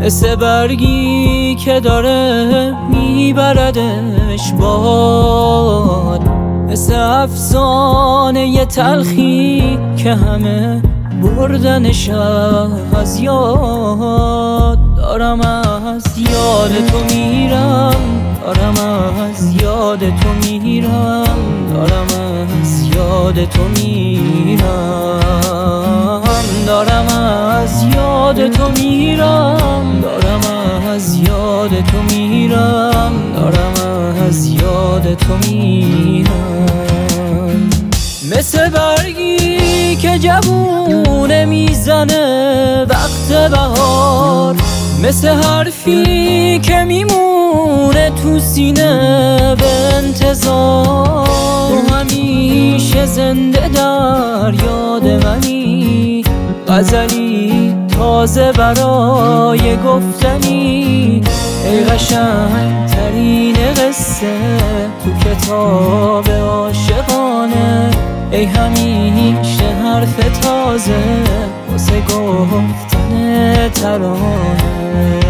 مثل برگی که داره میبردش باد، مثل افسانه یه تلخی که همه بردنش از یاد. دارم از یاد تو میرم، دارم از یاد تو میرم، دارم از یاد تو میرم، دارم از یاد تو میرم، دارم از یاد تو میرم، دارم از یاد تو میرم. مثل برگی که جوونه میزنه وقت بهار، مثل حرفی که میمونه تو سینه به انتظار. تو همیشه زنده در یاد منی، غزلی تازه برای گفتنی. ای قشنگ ترین قصه تو کتاب عاشقانه، ای همیشه حرف تازه واسه گفتن ترانه.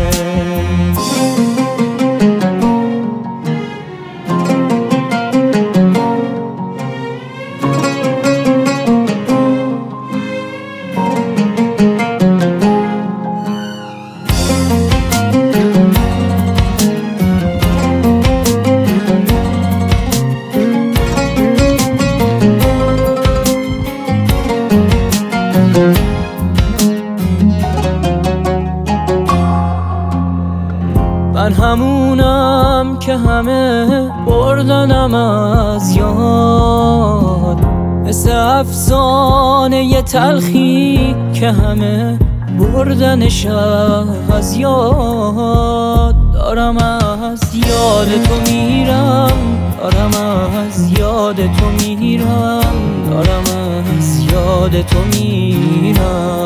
من همونم که همه بردنم از یاد، مثل افسانه یه تلخی که همه بردنش از یاد. دارم از یاد تو میرم، دارم از یاد تو میرم، دارم از یاد تو میرم،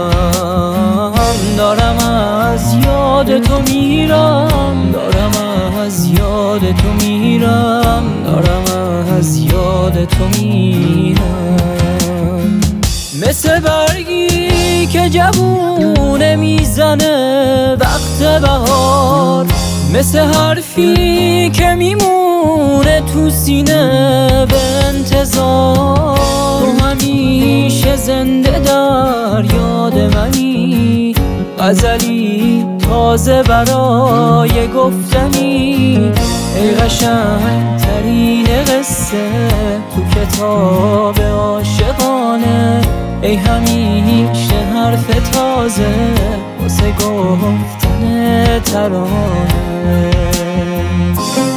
دارم از یاد تو میرم، دارم از یاد تو میرم، دارم از یاد تو میرم. مثل برگی که جوونه میزنه وقت بهار، مثل حرفی که میمونه تو سینه به انتظار. تو همیشه زنده در یاد منی، غزلی تازه برای گفتنی. ای قشنگ ترین قصه تو کتاب عاشقانه، ای همیشه حرف تازه واسه گفتن ترانه.